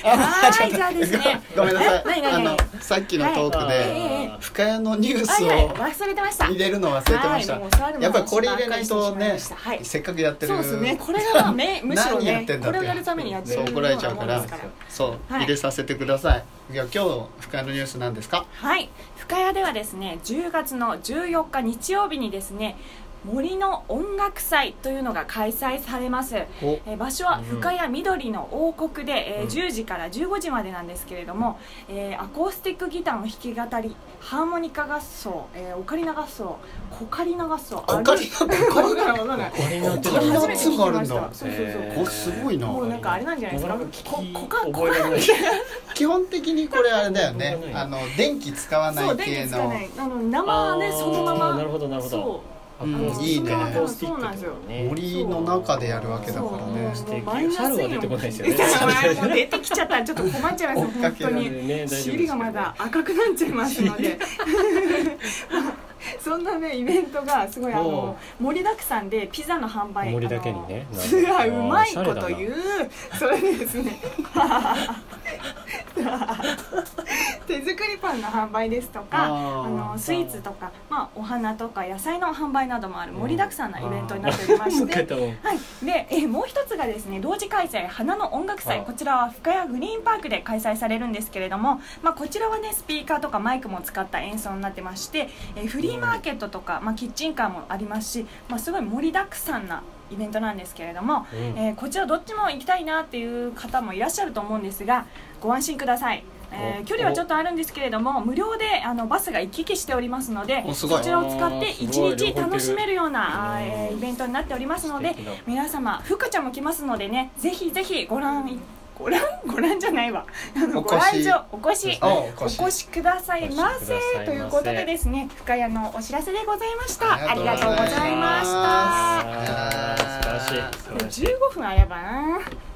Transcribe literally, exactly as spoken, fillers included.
はい、じゃあですね。 ごめんなさい。 何何あのさっきのトークで深谷のニュースを忘れてました。 入れるの忘れてました。やっぱりこれ入れないとね、せっかくやってる。 そうですね。これがむしろね、これをやるためにやってる。 そう怒られちゃうから。そう入れさせてください。いや今日深谷のニュースなんですか。 はい。深谷ではですね、じゅうがつのじゅうよっか日曜日にですね。森の音楽祭というのが開催されます。えー、場所は深谷緑の王国で、えー、じゅうじからじゅうごじまでなんですけれども、えー、アコースティックギターの弾き語り、ハーモニカ合奏、えー、オカリナ合奏、コカリナ合奏、 オカリナコカリナコカリナって初めて聞きました。 そうそうそう。すごいな。 もうなんかあれなんじゃないですか。コカコカ基本的にこれあれだよね。あの電気使わない系の。 そう電気使わない。あの生ねそのまま。 なるほどなるほど。 うん、いいね。 そうなんですよ。 森の中でやるわけだからね。 猿は出てこないですよね。 出てきちゃったらちょっと困っちゃいます本当に。尻がまだ赤くなっちゃいますので。そんなねイベントがすごいあの盛りだくさんでピザの販売。 盛りだけにね。 すごいうまいこと言う。それでですね。手作りパンの販売ですとか、あのスイーツとか、まあ、お花とか野菜の販売などもある盛りだくさんなイベントになっておりまして、はい、でえもう一つがですね同時開催花の音楽祭、こちらは深谷グリーンパークで開催されるんですけれども、まあ、こちらはねスピーカーとかマイクも使った演奏になってまして、えフリーマーケットとか、まあ、キッチンカーもありますし、まあ、すごい盛りだくさんなイベントなんですけれども、うんえー、こちらどっちも行きたいなっていう方もいらっしゃると思うんですがご安心ください。えー、距離はちょっとあるんですけれども無料であのバスが行き来しておりますのでそちらを使っていちにち楽しめるような、えー、イベントになっておりますので皆様ふかちゃんも来ますのでねぜひぜひご覧ご覧ご覧じゃないわご来場お越しお越しくださいませということでですね深谷のお知らせでございました。ありがとうございました。 素晴らしい。 じゅうごふんあればな